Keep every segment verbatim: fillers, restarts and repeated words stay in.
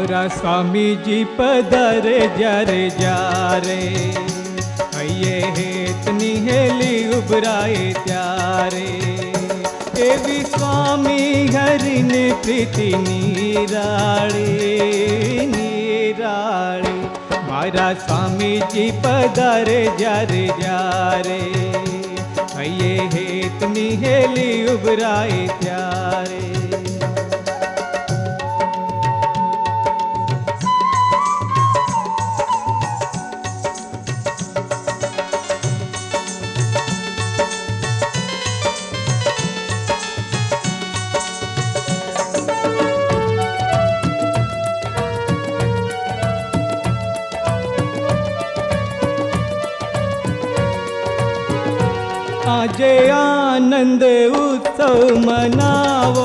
મારા સ્વામીજી પધારે જ્યારે જ્યારે હૈયે હેતની હેલી ઉભરાય ત્યારે એવી સ્વામી હરિને પ્રીતિ નિરાળી નિરાળી મારા સ્વામીજી પધારે જ્યારે જ્યારે હૈયે હેતની હેલી ઉભરાય ત્યારે આજે આનંદ ઉત્સવ મનાવો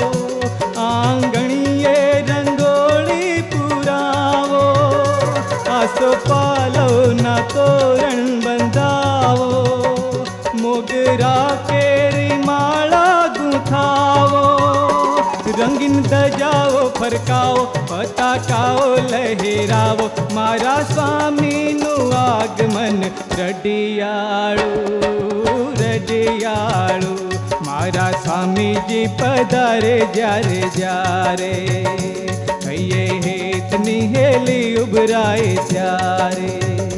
આંગણીએ રંગોળી પુરાવો આસો પાલવના તોરણ બંધાવો મોગરા કેરી માળા ગૂંથાવો રંગીન ધજાઓ ફરકાવો પતાકાઓ લહેરાવો મારા સ્વામીનું આગમન રડિયાળું રડિયાળું મારા સ્વામીજી પધારે જ્યારે જ્યારે હૈયે હેતની હેલી ઉભરાય ત્યારે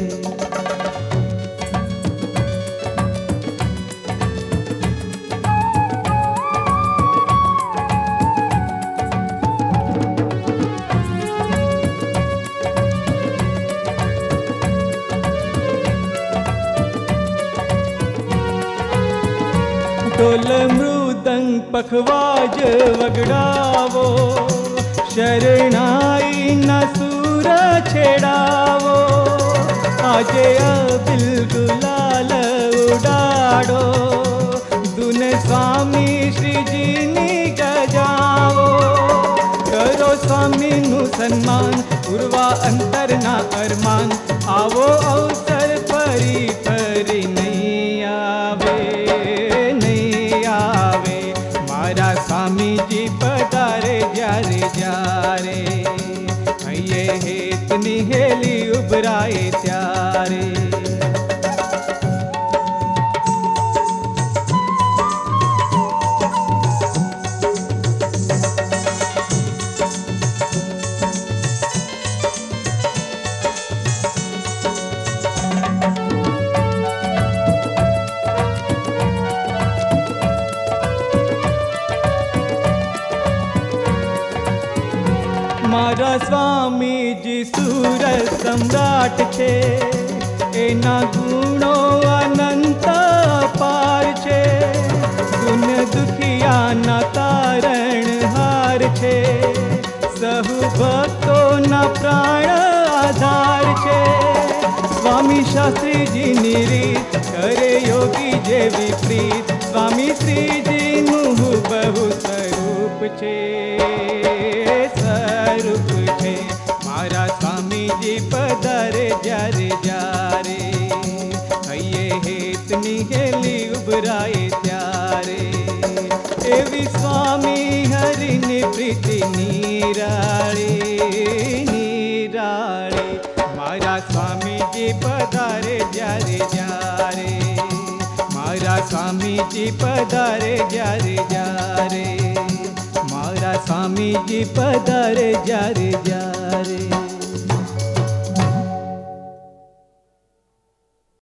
ઢોલ મૃદંગ પખવાજ વગડાવો શરણાઈના સૂર છેડાવો આજે અબિલ ગુલાલ ઉડાડો દુન સ્વામી શ્રીજીની ગજાવો કરો સ્વામીનું સન્માન પૂર્વા અંતરના અરમાન આવો અવસર ફરી ફરી નહીં આવે સ્વામીજી પધારે જ્યારે જ્યારે હૈયે હેતની હેલી ઉભરાય ત્યારે મારા સ્વામીજી સુર સમ્રાટ છે એના ગુણો અનંત અપાર છે દુન દુખિયાના તારણહાર છે સહુ ભક્તોના પ્રાણ આધાર છે સ્વામી શાસ્ત્રીજીની રીત કરે યોગી જેવી પ્રીત સ્વામી શ્રીજીનું બહુ સ્વરૂપ છે સ્વરૂપ છે મારા સ્વામીજી પધારે જ્યારે જ્યારે હૈયે હેતની હેલી ઉભરાય ત્યારે એવી સ્વામી હરિની પ્રીતિ નિરાળી નિરાળી મારા સ્વામીજી પધારે જ્યારે જ્યારે મારા સ્વામીજી પધારે જ્યારે જ્યારે મારા સ્વામીજી પધારે જ્યારે જ્યારે